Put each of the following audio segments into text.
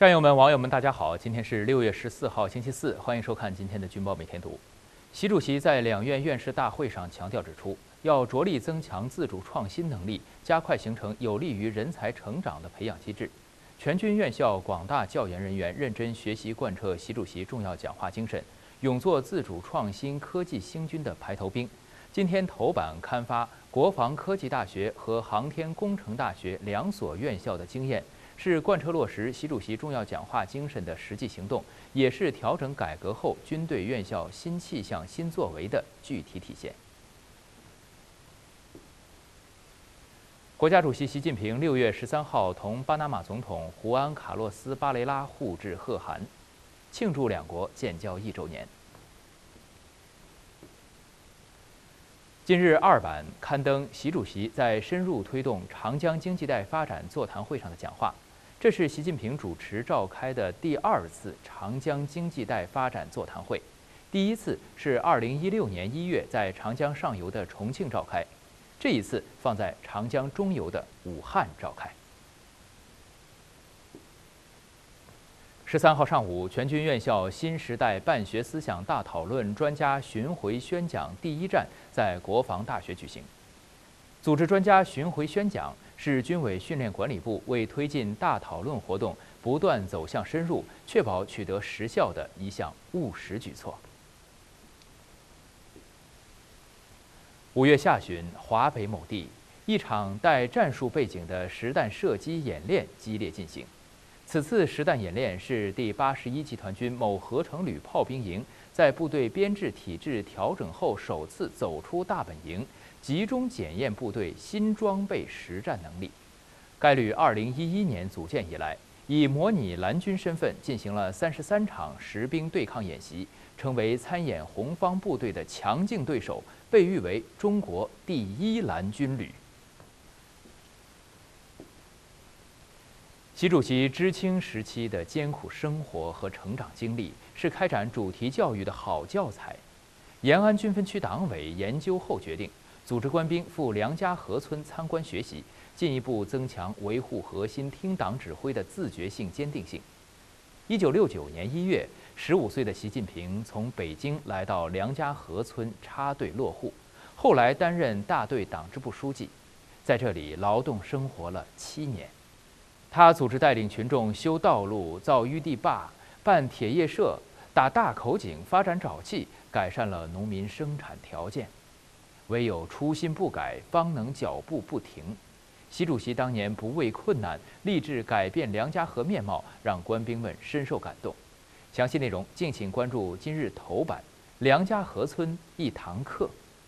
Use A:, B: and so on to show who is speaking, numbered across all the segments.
A: 战友们、网友们，大家好！今天是6月14号，星期四，欢迎收看今天的《军报每天读》。习主席在两院院士大会上强调指出，要着力增强自主创新能力，加快形成有利于人才成长的培养机制。全军院校广大教研人员认真学习贯彻习主席重要讲话精神，勇做自主创新科技兴军的排头兵。今天头版刊发国防科技大学和航天工程大学2所院校的经验。是贯彻落实习主席重要讲话精神的实际行动，也是调整改革后军队院校新气象、新作为的具体体现。国家主席习近平6月13号同巴拿马总统胡安·卡洛斯·巴雷拉互致贺函，庆祝两国建交1周年。今日2版刊登习主席在深入推动长江经济带发展座谈会上的讲话。这是习近平主持召开的第2次长江经济带发展座谈会，第一次是2016年1月在长江上游的重庆召开，这一次放在长江中游的武汉召开。13号上午，全军院校新时代办学思想大讨论专家巡回宣讲第1站在国防大学举行。组织专家巡回宣讲是军委训练管理部为推进大讨论活动不断走向深入、确保取得实效的一项务实举措。5月下旬，华北某地，一场带战术背景的实弹射击演练激烈进行。此次实弹演练是第81集团军某合成旅炮兵营在部队编制体制调整后首次走出大本营，集中检验部队新装备实战能力。该旅2011年组建以来，以模拟蓝军身份进行了33场实兵对抗演习，成为参演红方部队的强劲对手，被誉为中国第1蓝军旅。习主席知青时期的艰苦生活和成长经历，是开展主题教育的好教材。延安军分区党委研究后决定，组织官兵赴梁家河村参观学习，进一步增强维护核心听党指挥的自觉性、坚定性。1969年1月，15岁的习近平从北京来到梁家河村插队落户，后来担任大队党支部书记，在这里劳动生活了7年。他组织带领群众修道路、造淤地坝、办铁业社、打大口井、发展沼气，改善了农民生产条件。唯有初心不改，方能脚步不停。习主席当年不畏困难，立志改变梁家河面貌，让官兵们深受感动。详细内容敬请关注今日头版：梁家河村一堂课。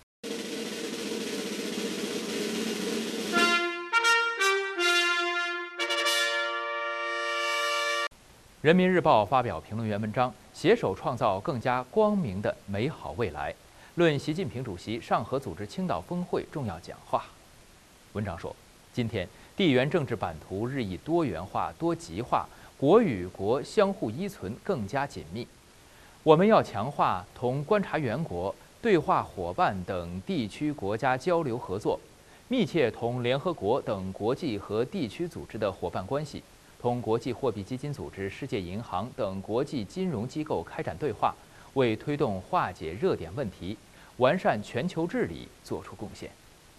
A: 人民日报发表评论员文章，携手创造更加光明的美好未来，论习近平主席上合组织青岛峰会重要讲话。文章说，今天地缘政治版图日益多元化、多极化，国与国相互依存更加紧密。我们要强化同观察员国、对话伙伴等地区国家交流合作，密切同联合国等国际和地区组织的伙伴关系，同国际货币基金组织、世界银行等国际金融机构开展对话，为推动化解热点问题、完善全球治理作出贡献。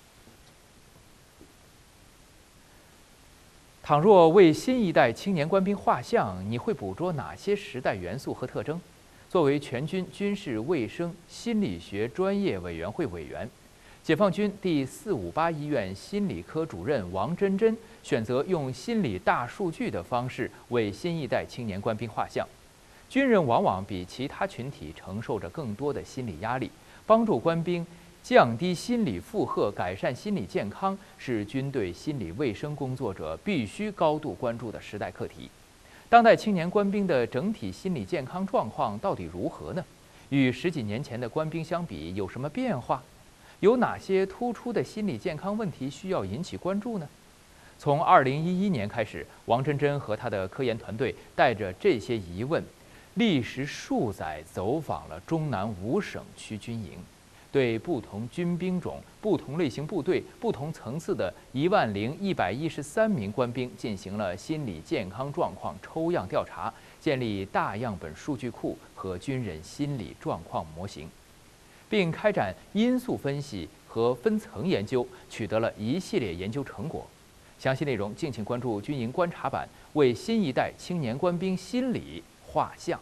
A: 倘若为新一代青年官兵画像，你会捕捉哪些时代元素和特征？作为全军军事卫生心理学专业委员会委员，解放军第458医院心理科主任王真真选择用心理大数据的方式为新一代青年官兵画像。军人往往比其他群体承受着更多的心理压力，帮助官兵降低心理负荷、改善心理健康，是军队心理卫生工作者必须高度关注的时代课题。当代青年官兵的整体心理健康状况到底如何呢？与10几年前的官兵相比，有什么变化？有哪些突出的心理健康问题需要引起关注呢？从2011年开始，王真真和他的科研团队带着这些疑问，历时数载走访了中南5省区军营， 对不同军兵种、不同类型部队、不同层次的10113名官兵进行了心理健康状况抽样调查，建立大样本数据库和军人心理状况模型，并开展因素分析和分层研究，取得了一系列研究成果。详细内容敬请关注军营观察版，为新一代青年官兵心理画像。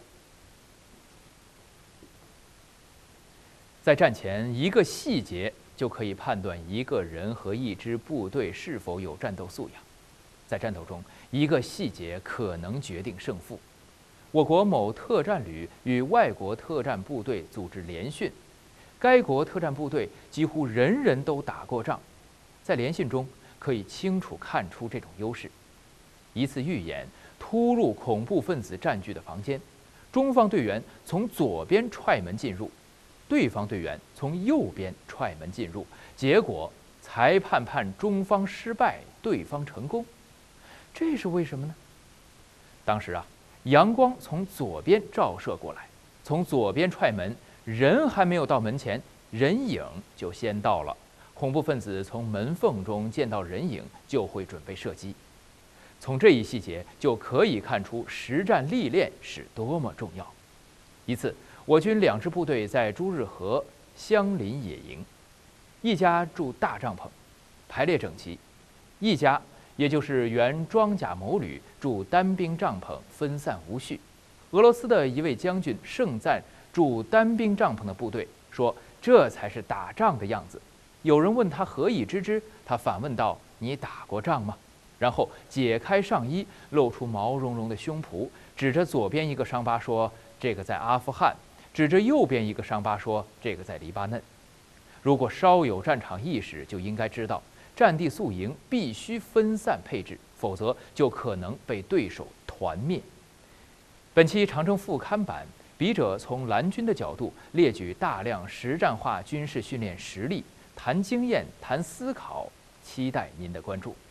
A: 在战前，一个细节就可以判断一个人和一支部队是否有战斗素养。在战斗中，一个细节可能决定胜负。我国某特战旅与外国特战部队组织联训，该国特战部队几乎人人都打过仗，在联训中可以清楚看出这种优势。一次预演，突入恐怖分子占据的房间，中方队员从左边踹门进入，对方队员从右边踹门进入，结果裁判判中方失败，对方成功。这是为什么呢？当时阳光从左边照射过来，从左边踹门，人还没有到门前，人影就先到了。恐怖分子从门缝中见到人影，就会准备射击。从这一细节就可以看出实战历练是多么重要。一次，我军2支部队在朱日河相邻野营，一家住大帐篷，排列整齐；一家，也就是原装甲某旅住单兵帐篷，分散无序。俄罗斯的一位将军盛赞住单兵帐篷的部队，说这才是打仗的样子。有人问他何以知之，他反问道：“你打过仗吗？”然后解开上衣，露出毛茸茸的胸脯，指着左边一个伤疤说：“这个在阿富汗。”指着右边一个伤疤说：“这个在黎巴嫩。”如果稍有战场意识，就应该知道，战地宿营必须分散配置，否则就可能被对手团灭。本期长征副刊版，笔者从蓝军的角度列举大量实战化军事训练实例，谈经验，谈思考，期待您的关注。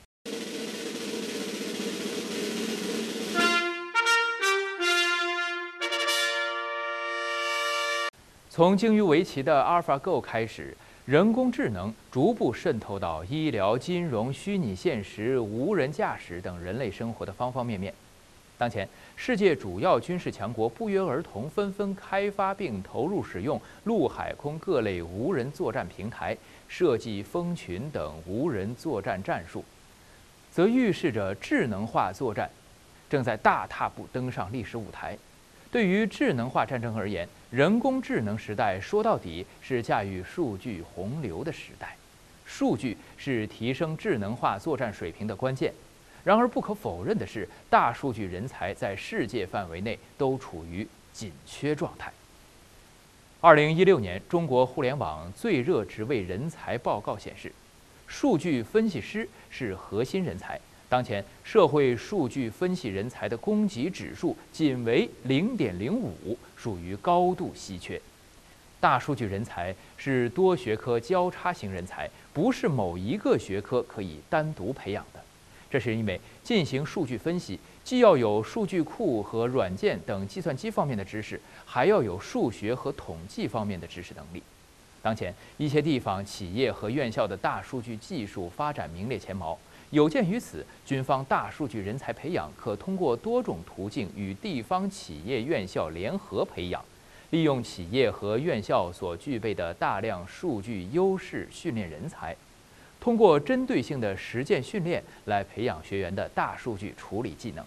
A: 从精于围棋的 AlphaGo 开始，人工智能逐步渗透到医疗、金融、虚拟现实、无人驾驶等人类生活的方方面面。当前，世界主要军事强国不约而同纷纷开发并投入使用陆海空各类无人作战平台，设计蜂群等无人作战战术，则预示着智能化作战正在大踏步登上历史舞台。对于智能化战争而言，人工智能时代说到底是驾驭数据洪流的时代，数据是提升智能化作战水平的关键。然而，不可否认的是，大数据人才在世界范围内都处于紧缺状态。2016年中国互联网最热职位人才报告显示，数据分析师是核心人才。当前，社会数据分析人才的供给指数仅为0.05，属于高度稀缺。大数据人才是多学科交叉型人才，不是某一个学科可以单独培养的。这是因为进行数据分析，既要有数据库和软件等计算机方面的知识，还要有数学和统计方面的知识能力。当前，一些地方、企业和院校的大数据技术发展名列前茅。有鉴于此，军方大数据人才培养可通过多种途径与地方企业、院校联合培养，利用企业和院校所具备的大量数据优势训练人才，通过针对性的实践训练来培养学员的大数据处理技能。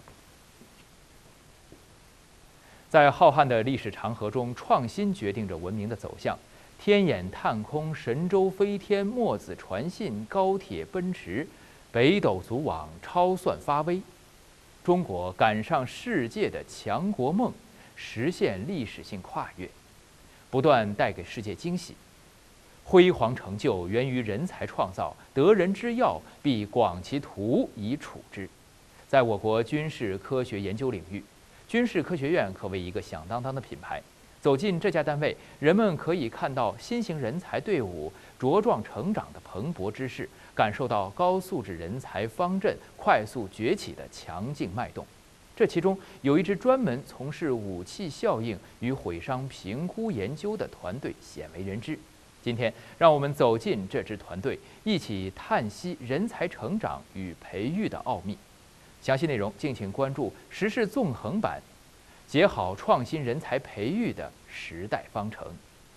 A: 在浩瀚的历史长河中，创新决定着文明的走向。天眼探空、神舟飞天、墨子传信、高铁奔驰、北斗组网、超算发威，中国赶上世界的强国梦，实现历史性跨越，不断带给世界惊喜。辉煌成就源于人才创造，得人之要，必广其图以处之。在我国军事科学研究领域，军事科学院可谓一个响当当的品牌。走进这家单位，人们可以看到新型人才队伍茁壮成长的蓬勃之势，感受到高素质人才方阵快速崛起的强劲脉动。这其中有一支专门从事武器效应与毁伤评估研究的团队鲜为人知。 今天，让我们走进这支团队，一起探析人才成长与培育的奥秘。详细内容敬请关注时事纵横版，解好创新人才培育的时代方程。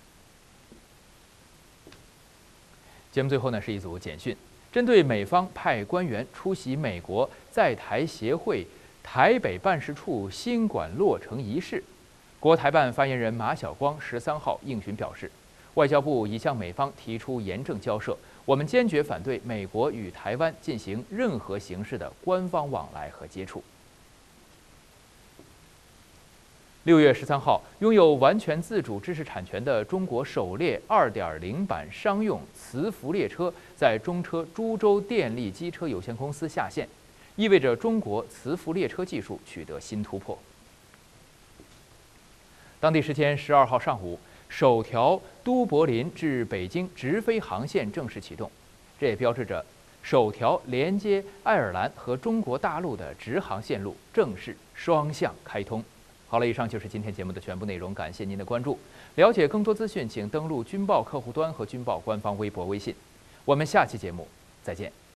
A: 节目最后呢是一组简讯，针对美方派官员出席美国在台协会台北办事处新馆落成仪式，国台办发言人马晓光13号应询表示，外交部已向美方提出严正交涉，我们坚决反对美国与台湾进行任何形式的官方往来和接触。6月13号，拥有完全自主知识产权的中国首列2.0版商用磁浮列车在中车株洲电力机车有限公司下线，意味着中国磁浮列车技术取得新突破。当地时间12号上午，首条都柏林至北京直飞航线正式启动，这也标志着首条连接爱尔兰和中国大陆的直航线路正式双向开通。好了，以上就是今天节目的全部内容，感谢您的关注。了解更多资讯，请登录军报客户端和军报官方微博、微信。我们下期节目再见。